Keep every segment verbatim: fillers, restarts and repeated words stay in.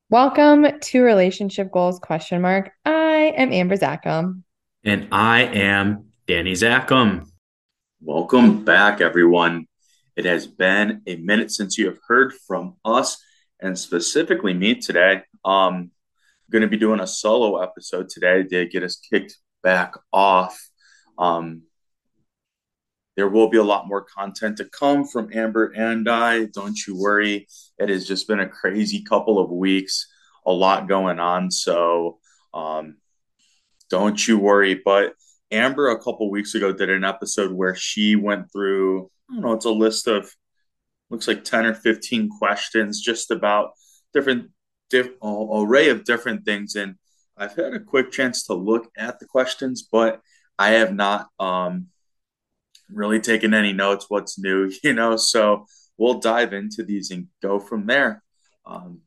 Welcome to Relationship Goals question mark. I am Amber Zackham. And I am Danny Zackham. Welcome back, everyone. It has been a minute since you have heard from us, and specifically me today. Um, I'm going to be doing a solo episode today to get us kicked back off. Um, there will be a lot more content to come from Amber and I. Don't you worry. It has just been a crazy couple of weeks, a lot going on. So, um, don't you worry. But Amber, a couple weeks ago, did an episode where she went through, I don't know, it's a list of, looks like ten or fifteen questions just about different, diff, array of different things. And I've had a quick chance to look at the questions, but I have not um, really taken any notes, what's new, you know? So we'll dive into these and go from there. Um,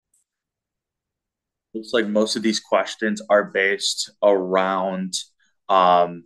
looks like most of these questions are based around um,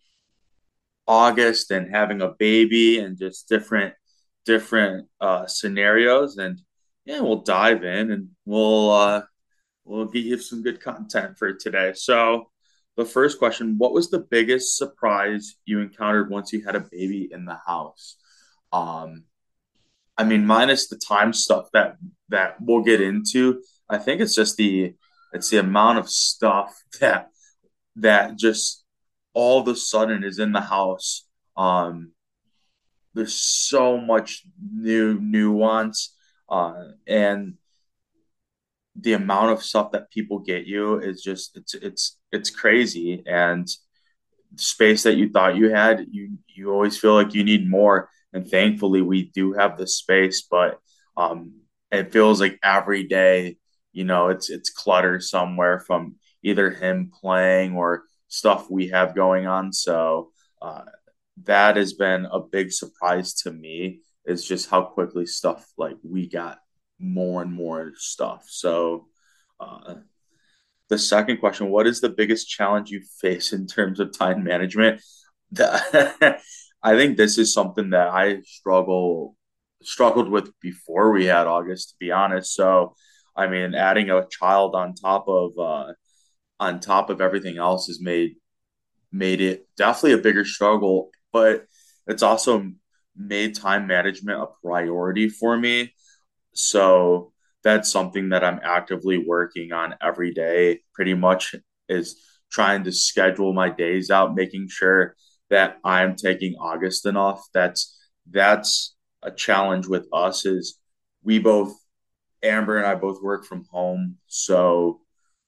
August and having a baby and just different different uh, scenarios. And yeah, we'll dive in and we'll uh, we'll get you some good content for today. So the first question: what was the biggest surprise you encountered once you had a baby in the house? Um, I mean, minus the time stuff that that we'll get into, I think it's just the it's the amount of stuff that that just all of a sudden is in the house. Um, there's so much new nuance, uh, and the amount of stuff that people get you is just it's it's it's crazy. And space that you thought you had, you you always feel like you need more. And thankfully, we do have the space, but um, it feels like every day, you know, it's it's clutter somewhere from either him playing or stuff we have going on. So uh, that has been a big surprise to me. Is just how quickly stuff like we got more and more stuff. So uh, the second question: what is the biggest challenge you face in terms of time management? The, I think this is something that I struggle struggled with before we had August, to be honest. So, I mean, adding a child on top of uh, on top of everything else has made made it definitely a bigger struggle. But it's also made time management a priority for me. So that's something that I'm actively working on every day, pretty much is trying to schedule my days out, making sure that I'm taking August off. That's that's a challenge with us is we both Amber and I both work from home. So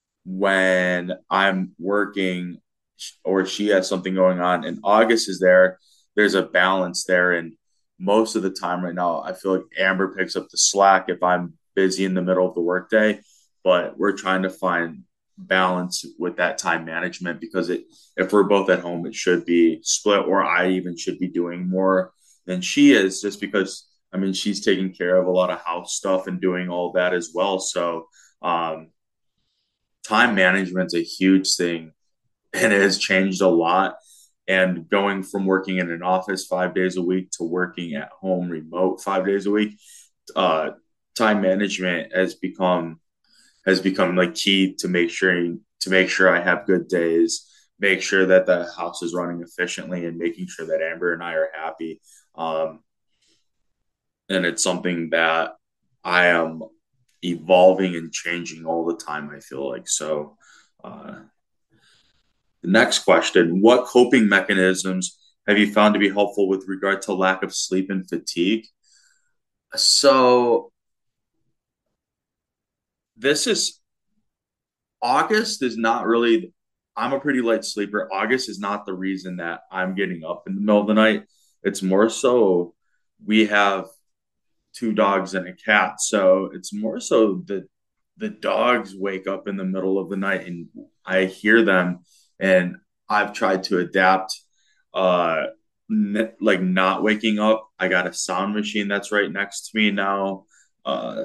when I'm working or she has something going on and August is there, there's a balance there. And most of the time right now, I feel like Amber picks up the slack if I'm busy in the middle of the workday, but we're trying to find balance with that time management because it if we're both at home, it should be split, or I even should be doing more than she is, just because I mean she's taking care of a lot of house stuff and doing all that as well. So um time management's a huge thing and it has changed a lot. And going from working in an office five days a week to working at home remote five days a week, uh, time management has become has become like key to make sure to make sure I have good days, make sure that the house is running efficiently, and making sure that Amber and I are happy. Um, and it's something that I am evolving and changing all the time. I feel like so. Uh, The next question: what coping mechanisms have you found to be helpful with regard to lack of sleep and fatigue? So, this is August is not really, I'm a pretty light sleeper. August is not the reason that I'm getting up in the middle of the night. It's more so we have two dogs and a cat. So, it's more so that the dogs wake up in the middle of the night and I hear them, and I've tried to adapt uh n- like not waking up. I got a sound machine that's right next to me now. Uh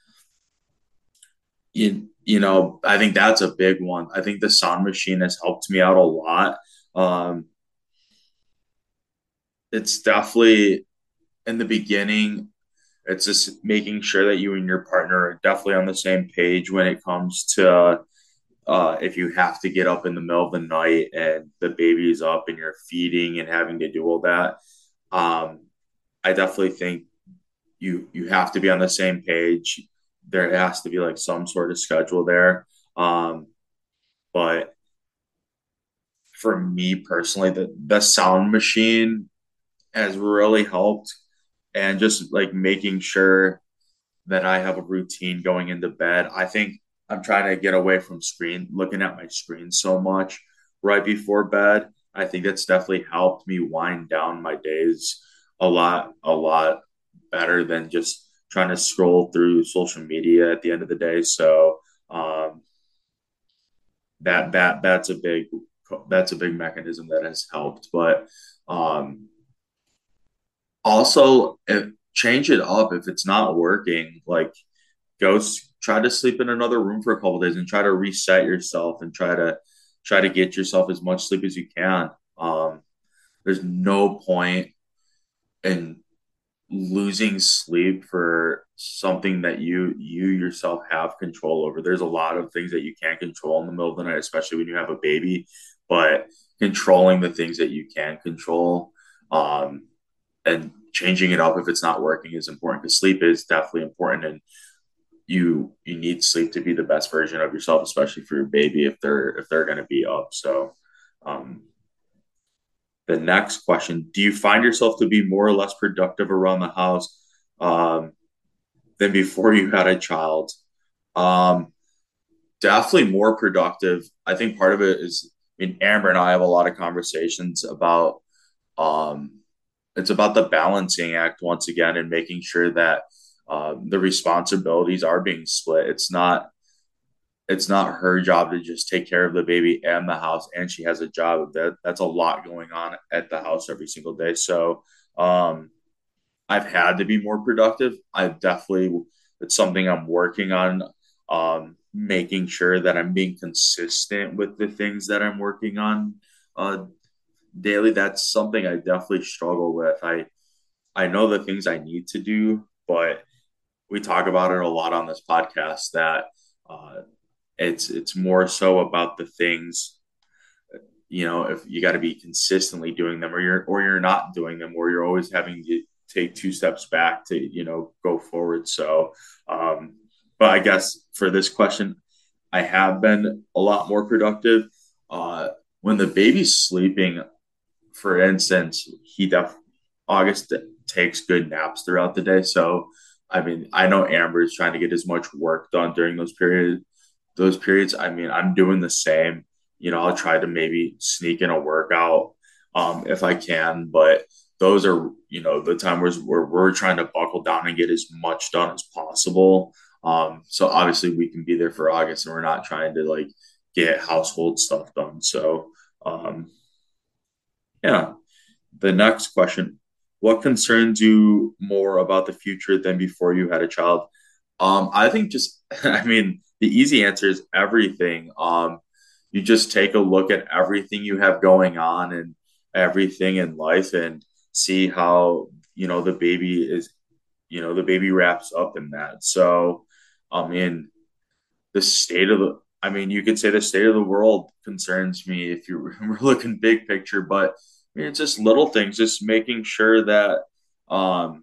you, you know, I think that's a big one. I think the sound machine has helped me out a lot. Um it's definitely in the beginning it's just making sure that you and your partner are definitely on the same page when it comes to uh, if you have to get up in the middle of the night and the baby is up and you're feeding and having to do all that. Um, I definitely think you you have to be on the same page. There has to be like some sort of schedule there. Um, but for me personally, the the sound machine has really helped, and just like making sure that I have a routine going into bed. I think I'm trying to get away from screen, looking at my screen so much right before bed. I think that's definitely helped me wind down my days a lot, a lot better than just trying to scroll through social media at the end of the day. So um, that that that's a big that's a big mechanism that has helped. But um, also, if, change it up if it's not working. Like go try to sleep in another room for a couple days and try to reset yourself and try to try to get yourself as much sleep as you can. Um, there's no point in losing sleep for something that you you yourself have control over. There's a lot of things that you can't control in the middle of the night, especially when you have a baby, but controlling the things that you can control, um, and changing it up if it's not working is important, because sleep is definitely important, and you you need sleep to be the best version of yourself, especially for your baby if they're if they're going to be up. So um, the next question: do you find yourself to be more or less productive around the house um, than before you had a child? Um, Definitely more productive. I think part of it is, I mean, Amber and I have a lot of conversations about um, it's about the balancing act once again, and making sure that uh, the responsibilities are being split. It's not it's not her job to just take care of the baby and the house, and she has a job. That that's a lot going on at the house every single day. So um, I've had to be more productive. I've definitely it's something I'm working on, um, making sure that I'm being consistent with the things that I'm working on uh, daily. That's something I definitely struggle with. I I know the things I need to do, but we talk about it a lot on this podcast that uh, it's it's more so about the things, you know, if you got to be consistently doing them, or you're or you're not doing them, or you're always having to take two steps back to, you know, go forward. So um but I guess for this question, I have been a lot more productive uh when the baby's sleeping. For instance, he def August takes good naps throughout the day. So I mean, I know Amber is trying to get as much work done during those periods those periods. I mean, I'm doing the same. You know, I'll try to maybe sneak in a workout um, if I can, but those are, you know, the time where we're, we're trying to buckle down and get as much done as possible. Um, so obviously we can be there for August, and we're not trying to like get household stuff done. So um, yeah. The next question: what concerns you more about the future than before you had a child? Um, I think just, I mean, the easy answer is everything. Um, you just take a look at everything you have going on and everything in life, and see how, you know, the baby is, you know, the baby wraps up in that. So, I mean, the state of the, I mean, you could say the state of the world concerns me if you're we're looking big picture, but I mean, it's just little things, just making sure that, um,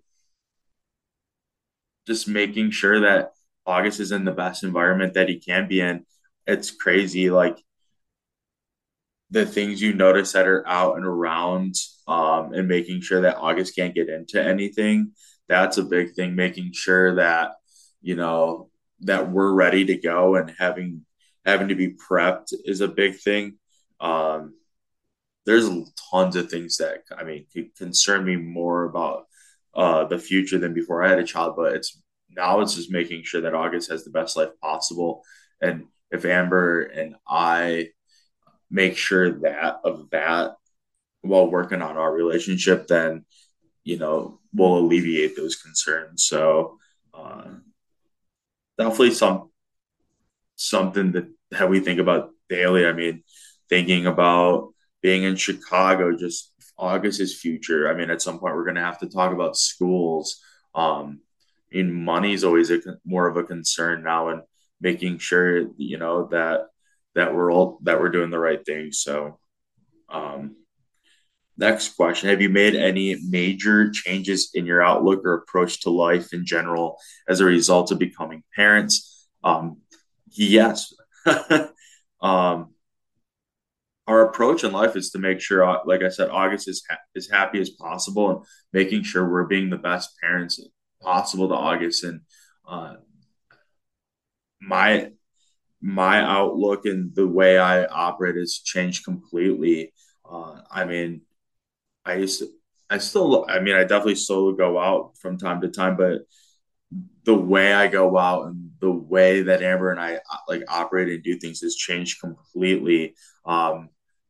just making sure that August is in the best environment that he can be in. It's crazy, like the things you notice that are out and around, um, and making sure that August can't get into anything. That's a big thing. Making sure that, you know, that we're ready to go, and having having to be prepped is a big thing. Um, there's tons of things that, I mean, could concern me more about uh, the future than before I had a child. But it's now it's just making sure that August has the best life possible, and if Amber and I make sure that of that while working on our relationship, then, you know, we'll alleviate those concerns. So uh, definitely some something that that we think about daily. I mean, thinking about being in Chicago, just August's future. I mean, at some point we're going to have to talk about schools. Um, mean, money is always a more of a concern now, and making sure you know that that we're all that we're doing the right thing. So, um, next question: have you made any major changes in your outlook or approach to life in general as a result of becoming parents? Um, yes. um, our approach in life is to make sure, uh, like I said, August is ha- as happy as possible, and making sure we're being the best parents possible to August. And uh, my my outlook and the way I operate has changed completely. Uh, I mean, I used to, I still, I mean, I definitely still go out from time to time, but the way I go out and the way that Amber and I uh, like operate and do things has changed completely. Um,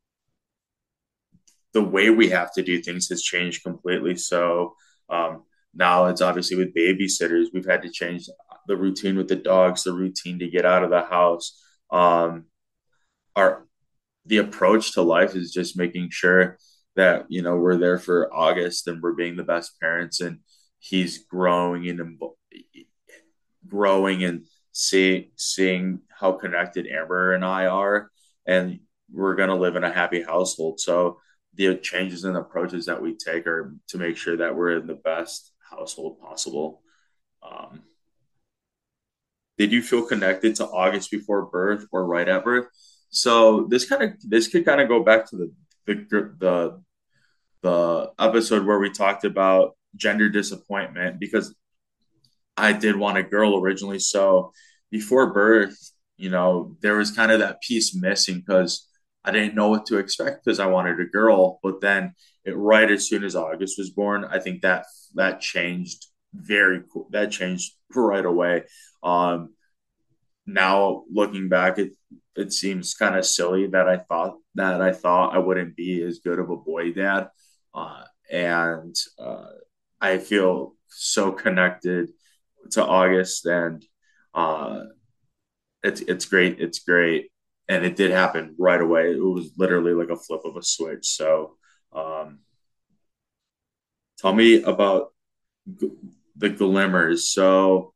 the way we have to do things has changed completely. So um, now it's obviously with babysitters, we've had to change the routine with the dogs, the routine to get out of the house. Um, our the approach to life is just making sure that you know we're there for August and we're being the best parents, and he's growing and growing and see, seeing how connected Amber and I are, and we're going to live in a happy household. So the changes and approaches that we take are to make sure that we're in the best household possible. Um, did you feel connected to August before birth or right at birth? So this kind of this could kind of go back to the the the the episode where we talked about gender disappointment, because I did want a girl originally. So before birth, you know, there was kind of that piece missing because I didn't know what to expect because I wanted a girl. But then, it, right as soon as August was born, I think that that changed very cool. That changed right away. Um, Now looking back, it it seems kind of silly that I thought that I thought I wouldn't be as good of a boy dad, uh, and uh, I feel so connected to August, and uh, it's it's great. It's great, and it did happen right away. It was literally like a flip of a switch. So, um, tell me about g- the glimmers. So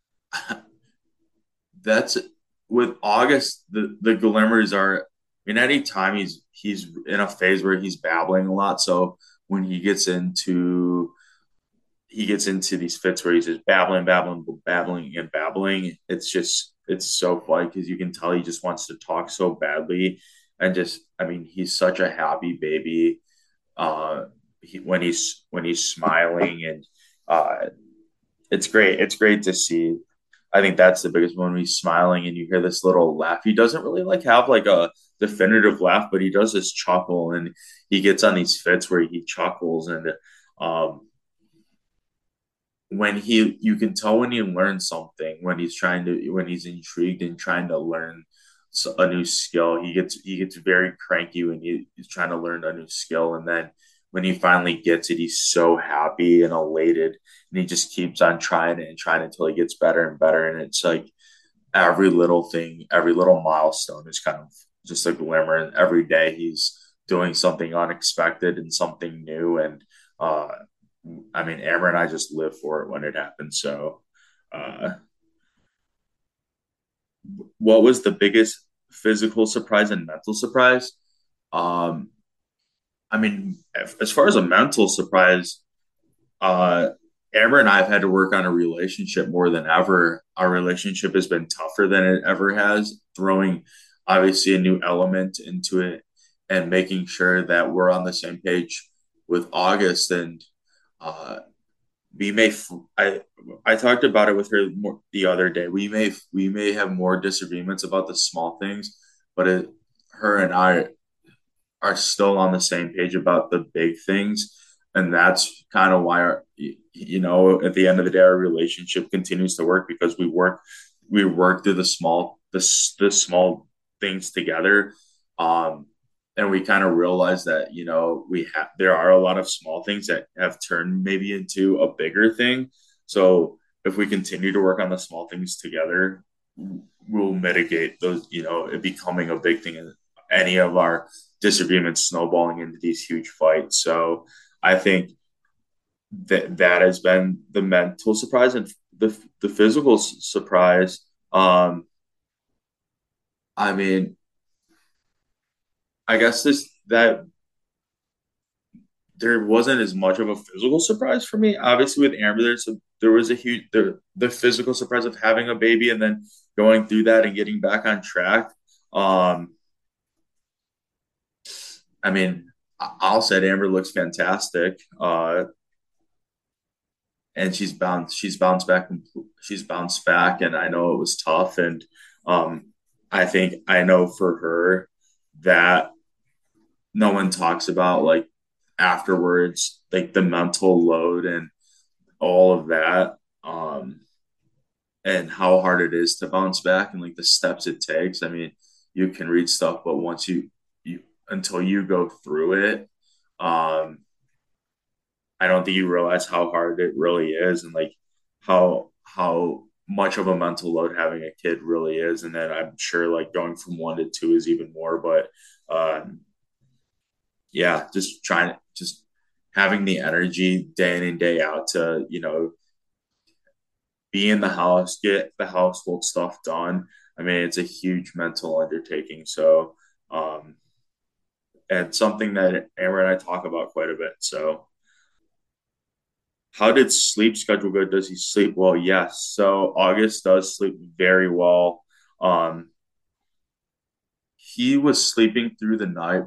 that's with August. The the glimmers are. I mean, anytime he's he's in a phase where he's babbling a lot. So when he gets into he gets into these fits where he's just babbling, babbling, babbling, and babbling. It's just it's so funny because you can tell he just wants to talk so badly, and just I mean he's such a happy baby. Uh, he, when he's when he's smiling, and uh, it's great. It's great to see. I think that's the biggest one when he's smiling and you hear this little laugh. He doesn't really like have like a definitive laugh, but he does this chuckle, and he gets on these fits where he chuckles, and um when he you can tell when he learns something, when he's trying to when he's intrigued and trying to learn a new skill. He gets he gets very cranky when he, he's trying to learn a new skill, and then when he finally gets it, he's so happy and elated, and he just keeps on trying it and trying until he gets better and better. And it's like every little thing, every little milestone is kind of just a glimmer, and every day he's doing something unexpected and something new. And uh I mean, Amber and I just live for it when it happens. So, uh, what was the biggest physical surprise and mental surprise? Um, I mean, as far as a mental surprise, uh, Amber and I have had to work on a relationship more than ever. Our relationship has been tougher than it ever has, throwing obviously a new element into it and making sure that we're on the same page with August. And uh, we may I I talked about it with her more the other day. We may we may have more disagreements about the small things, but it, her and I are still on the same page about the big things, and that's kind of why our you know at the end of the day our relationship continues to work, because we work we work through the small the the small things together. Um, and we kind of realize that you know we have there are a lot of small things that have turned maybe into a bigger thing. So if we continue to work on the small things together, we'll mitigate those, you know it becoming a big thing, and any of our disagreements snowballing into these huge fights. So I think that that has been the mental surprise. And the the physical s- surprise. Um, I mean, I guess this that there wasn't as much of a physical surprise for me. Obviously, with Amber, there's a, there was a huge the the physical surprise of having a baby and then going through that and getting back on track. Um, I mean, I'll say Amber looks fantastic. Uh, and she's bounced she's bounced back she's bounced back and I know it was tough and um I think I know for her that no one talks about like afterwards like the mental load and all of that um and how hard it is to bounce back and like the steps it takes. I mean, you can read stuff but once you you until you go through it, um I don't think you realize how hard it really is and like how how much of a mental load having a kid really is. And then I'm sure like going from one to two is even more. But um, yeah, just trying to just having the energy day in and day out to you know be in the house, get the household stuff done. I mean, it's a huge mental undertaking. So um, and something that Amber and I talk about quite a bit. So how did sleep schedule go? Does he sleep well? Yes. So August does sleep very well. Um, he was sleeping through the night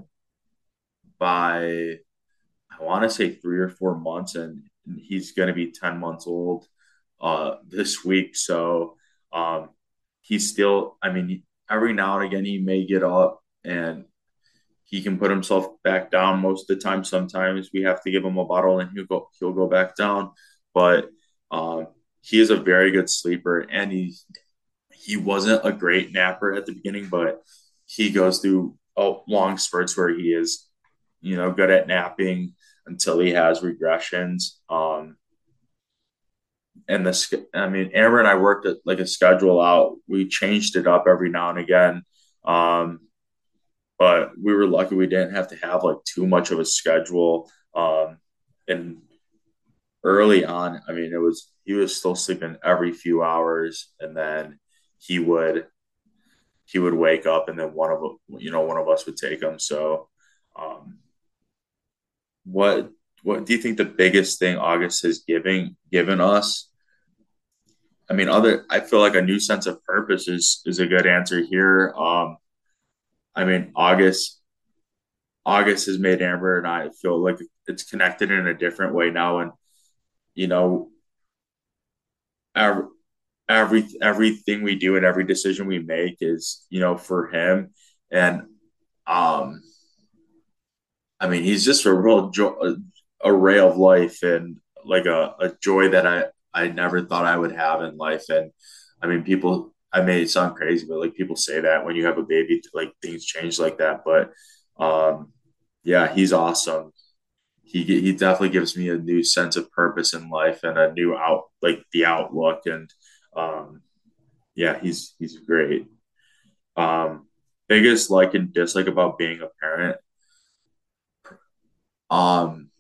by I want to say three or four months, and he's going to be ten months old uh, this week. So um, he's still. I mean, every now and again he may get up and he can put himself back down most of the time. Sometimes we have to give him a bottle and he'll go he'll go back down. But um, he is a very good sleeper, and he he wasn't a great napper at the beginning, but he goes through oh, long spurts where he is, you know, good at napping until he has regressions. Um, and the I mean, Amber and I worked at, like a schedule out. We changed it up every now and again. Um, but we were lucky we didn't have to have like too much of a schedule. Um, and early on, I mean, it was he was still sleeping every few hours, and then he would he would wake up, and then one of you know one of us would take him. So, um, what what do you think the biggest thing August has giving given us? I mean, other I feel like a new sense of purpose is is a good answer here. Um, I mean, August August has made Amber and I feel like it's connected in a different way now, and you know, every, every everything we do and every decision we make is you know for him, and um, I mean, he's just a real joy, a, a ray of life, and like a, a joy that I I never thought I would have in life, and I mean, people. I may sound crazy, but like people say that when you have a baby, like things change like that. But um, yeah, he's awesome. he he definitely gives me a new sense of purpose in life and a new out like the outlook and um yeah he's he's great. um Biggest like and dislike about being a parent, um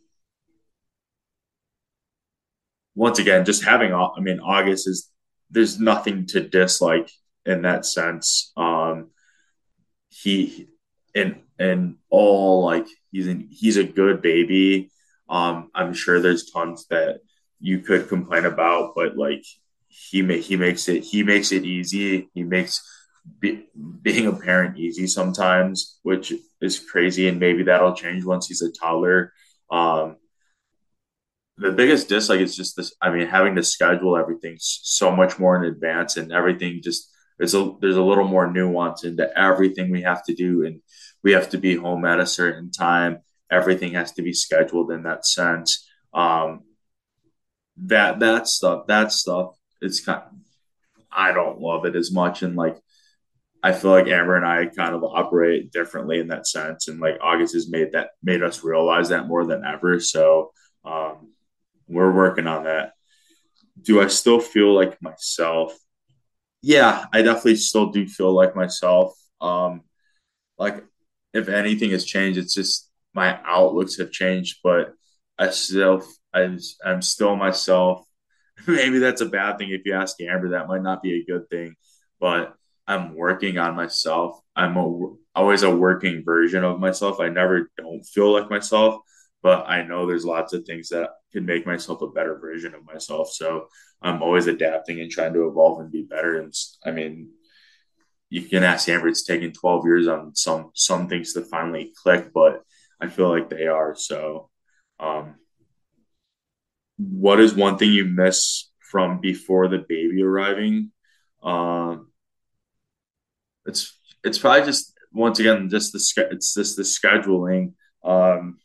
once again just having I mean August is there's nothing to dislike in that sense. um he in in all like he's in, he's a good baby. um I'm sure there's tons that you could complain about, but like he ma- he makes it he makes it easy. He makes be, being a parent easy sometimes, which is crazy, and maybe that'll change once he's a toddler. um the biggest dislike is just this. I mean, having to schedule everything so much more in advance, and everything just there's a there's a little more nuance into everything we have to do, and we have to be home at a certain time. Everything has to be scheduled in that sense. Um, that that stuff that stuff it's kind. Of, I don't love it as much, and like I feel like Amber and I kind of operate differently in that sense, and like August has made that made us realize that more than ever. So um, we're working on that. Do I still feel like myself? Yeah, I definitely still do feel like myself. Um, like if anything has changed, it's just my outlooks have changed, but I still I, I'm still myself. maybe that's a bad thing if you ask Amber. That might not be a good thing, but I'm working on myself. I'm a, always a working version of myself. I never don't feel like myself, but I know there's lots of things that can make myself a better version of myself. So I'm always adapting and trying to evolve and be better. And I mean, you can ask Amber. It's taken twelve years on some some things to finally click, but I feel like they are. So, um, what is one thing you miss from before the baby arriving? Um, it's it's probably just once again just the it's just the scheduling. Um,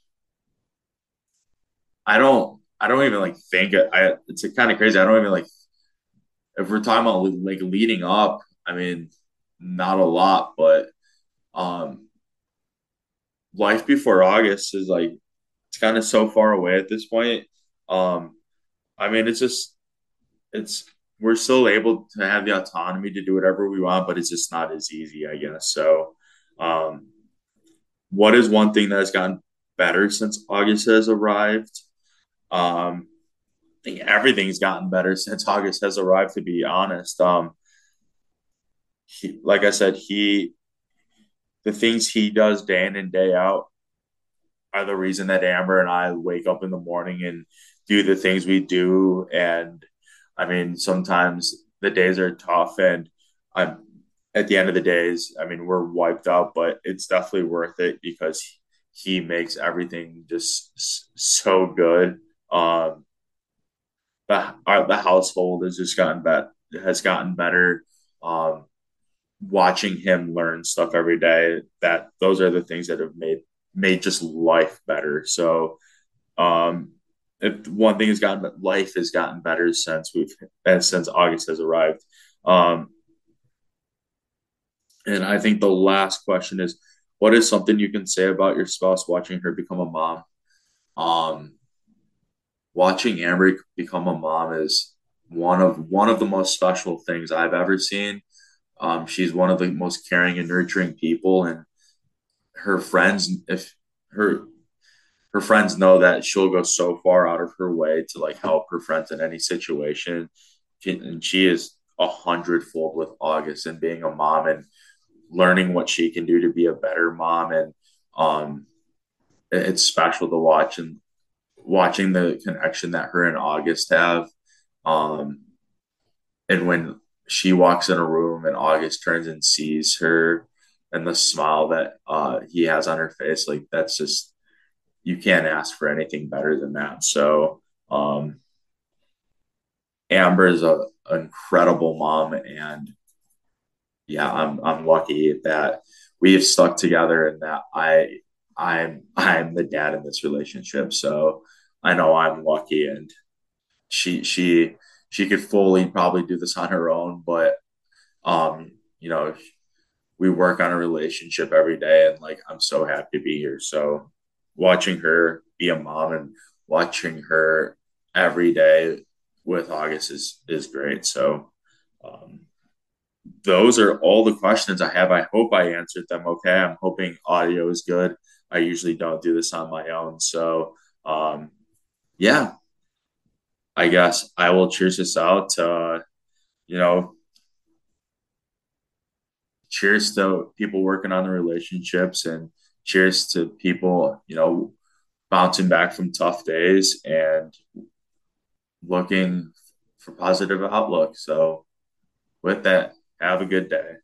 I don't I don't even like think it, I it's kind of crazy. I don't even like if we're talking about like leading up. I mean, not a lot, but um, life before August is like it's kind of so far away at this point. Um, I mean, it's just it's we're still able to have the autonomy to do whatever we want, but it's just not as easy, I guess. So, um, what is one thing that has gotten better since August has arrived? Um, I think everything's gotten better since August has arrived. To be honest, um, he, like I said, he the things he does day in and day out are the reason that Amber and I wake up in the morning and do the things we do. And I mean, sometimes the days are tough, and I'm at the end of the days, I mean, we're wiped out, but it's definitely worth it because he makes everything just so good. Um, the our, the household has just gotten better, has gotten better. Um, watching him learn stuff every day, that those are the things that have made made just life better. So um, if one thing has gotten life has gotten better since we've since August has arrived. Um, and I think the last question is, what is something you can say about your spouse watching her become a mom? Um, watching Amber become a mom is one of one of the most special things I've ever seen. Um, she's one of the most caring and nurturing people, and her friends, if her her friends know that she'll go so far out of her way to like help her friends in any situation. She, and she is a hundredfold with August and being a mom and learning what she can do to be a better mom. And um, it's special to watch and watching the connection that her and August have. Um, and when she walks in a room and August turns and sees her and the smile that uh, he has on her face, like that's just you can't ask for anything better than that. So um, Amber is a, an incredible mom, and yeah, I'm I'm lucky that we've stuck together and that I I'm I'm the dad in this relationship. So I know I'm lucky, and she she she could fully probably do this on her own, but um, you know, we work on a relationship every day, and like I'm so happy to be here. So watching her be a mom and watching her every day with August is is great. So um, those are all the questions I have. I hope I answered them okay. I'm hoping audio is good. I usually don't do this on my own. So um, yeah, I guess I will cheers this out. Uh, you know, cheers to people working on the relationships, and cheers to people, you know, bouncing back from tough days and looking for positive outlook. So with that, have a good day.